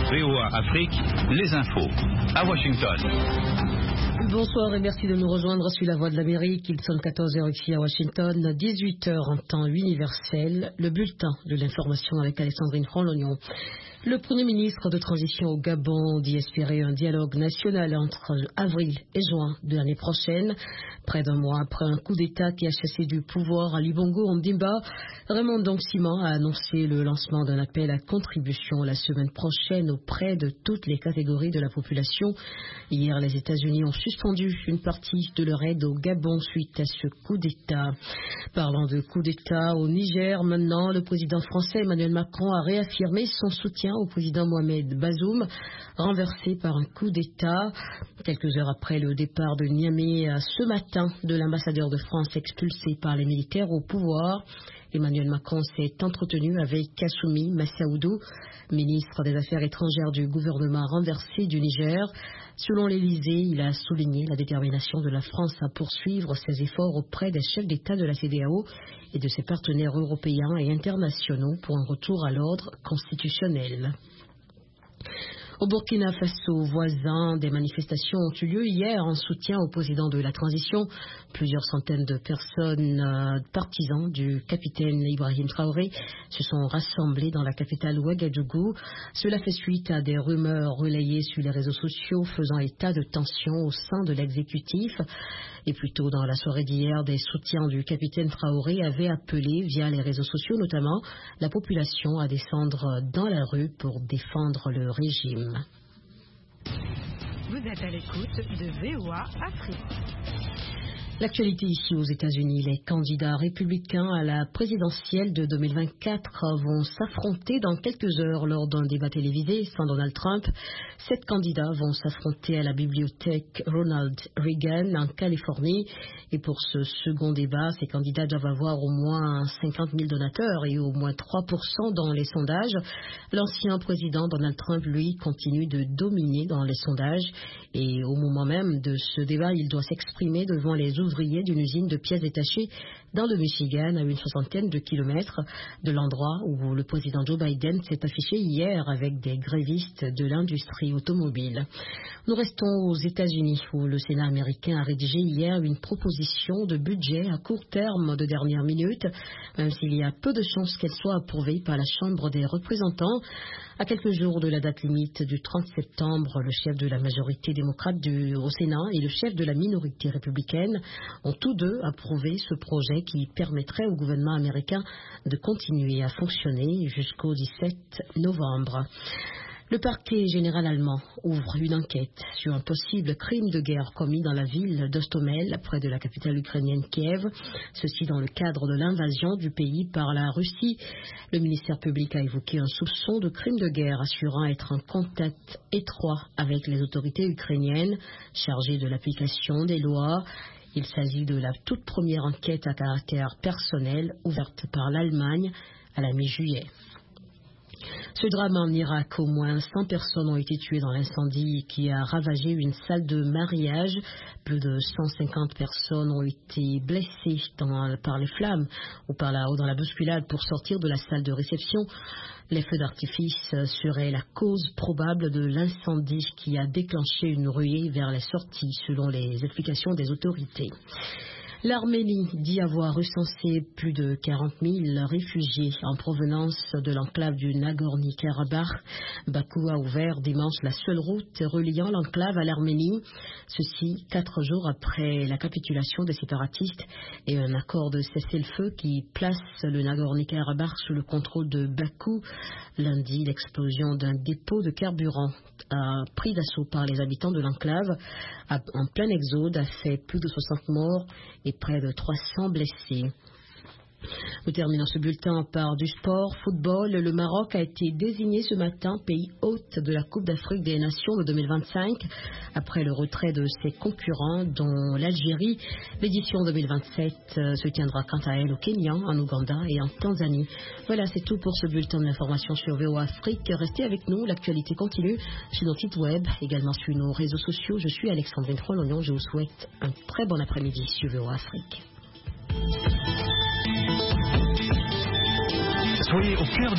VOA Afrique, les infos. À Washington. Bonsoir et merci de nous rejoindre sur la Voix de l'Amérique. Il sonne 14h ici à Washington, 18h en temps universel. Le bulletin de l'information avec Alexandrine Franc-Lognon. Le Premier ministre de transition au Gabon dit espérer un dialogue national entre avril et juin de l'année prochaine. Près d'un mois après un coup d'État qui a chassé du pouvoir à Libongo Ondimba, Raymond Dongsima a annoncé le lancement d'un appel à contribution la semaine prochaine auprès de toutes les catégories de la population. Hier, les États-Unis ont suspendu une partie de leur aide au Gabon suite à ce coup d'État. Parlant de coup d'État au Niger, maintenant, le président français Emmanuel Macron a réaffirmé son soutien au président Mohamed Bazoum, renversé par un coup d'État. Quelques heures après le départ de Niamey ce matin de l'ambassadeur de France expulsé par les militaires au pouvoir, Emmanuel Macron s'est entretenu avec Kassoumi Massaoudou, ministre des Affaires étrangères du gouvernement renversé du Niger. Selon l'Élysée, il a souligné la détermination de la France à poursuivre ses efforts auprès des chefs d'État de la CEDEAO et de ses partenaires européens et internationaux pour un retour à l'ordre constitutionnel. Au Burkina Faso, voisin, des manifestations ont eu lieu hier en soutien au président de la transition. Plusieurs centaines de personnes, partisans du capitaine Ibrahim Traoré, se sont rassemblés dans la capitale Ouagadougou. Cela fait suite à des rumeurs relayées sur les réseaux sociaux faisant état de tensions au sein de l'exécutif. Et plus tôt dans la soirée d'hier, des soutiens du capitaine Traoré avaient appelé, via les réseaux sociaux notamment, la population à descendre dans la rue pour défendre le régime. Vous êtes à l'écoute de VOA Afrique. L'actualité ici aux États-Unis, les candidats républicains à la présidentielle de 2024 vont s'affronter dans quelques heures lors d'un débat télévisé sans Donald Trump. 7 candidats vont s'affronter à la bibliothèque Ronald Reagan en Californie. Et pour ce second débat, ces candidats doivent avoir au moins 50 000 donateurs et au moins 3% dans les sondages. L'ancien président Donald Trump, lui, continue de dominer dans les sondages. Et au moment même de ce débat, il doit s'exprimer devant les ouvriers d'une usine de pièces détachées dans le Michigan, à une 60aine de kilomètres de l'endroit où le président Joe Biden s'est affiché hier avec des grévistes de l'industrie automobile. Nous restons aux États-Unis où le Sénat américain a rédigé hier une proposition de budget à court terme de dernière minute, même s'il y a peu de chances qu'elle soit approuvée par la Chambre des représentants. À quelques jours de la date limite du 30 septembre, le chef de la majorité démocrate au Sénat et le chef de la minorité républicaine ont tous deux approuvé ce projet qui permettrait au gouvernement américain de continuer à fonctionner jusqu'au 17 novembre. Le parquet général allemand ouvre une enquête sur un possible crime de guerre commis dans la ville d'Ostomel, près de la capitale ukrainienne Kiev. Ceci dans le cadre de l'invasion du pays par la Russie. Le ministère public a évoqué un soupçon de crime de guerre, assurant être en contact étroit avec les autorités ukrainiennes chargées de l'application des lois. Il s'agit de la toute première enquête à caractère personnel ouverte par l'Allemagne à la mi-juillet. Ce drame en Irak, au moins 100 personnes ont été tuées dans l'incendie qui a ravagé une salle de mariage. Plus de 150 personnes ont été blessées par les flammes ou dans la bousculade pour sortir de la salle de réception. Les feux d'artifice seraient la cause probable de l'incendie qui a déclenché une ruée vers les sorties, selon les explications des autorités. L'Arménie dit avoir recensé plus de 40 000 réfugiés en provenance de l'enclave du Nagorno-Karabakh. Bakou a ouvert dimanche la seule route reliant l'enclave à l'Arménie. Ceci 4 jours après la capitulation des séparatistes et un accord de cessez-le-feu qui place le Nagorno-Karabakh sous le contrôle de Bakou. Lundi, l'explosion d'un dépôt de carburant pris d'assaut par les habitants de l'enclave en plein exode a fait plus de 60 morts et près de 300 blessés. Nous terminons ce bulletin par du sport, football. Le Maroc a été désigné ce matin pays hôte de la Coupe d'Afrique des Nations de 2025 après le retrait de ses concurrents dont l'Algérie. L'édition 2027 se tiendra quant à elle au Kenya, en Ouganda et en Tanzanie. Voilà, c'est tout pour ce bulletin d'information sur VOA Afrique. Restez avec nous, l'actualité continue sur notre site web, également sur nos réseaux sociaux. Je suis Alexandrine Franc-Lognon, je vous souhaite un très bon après-midi sur VOA Afrique. Soyez au cœur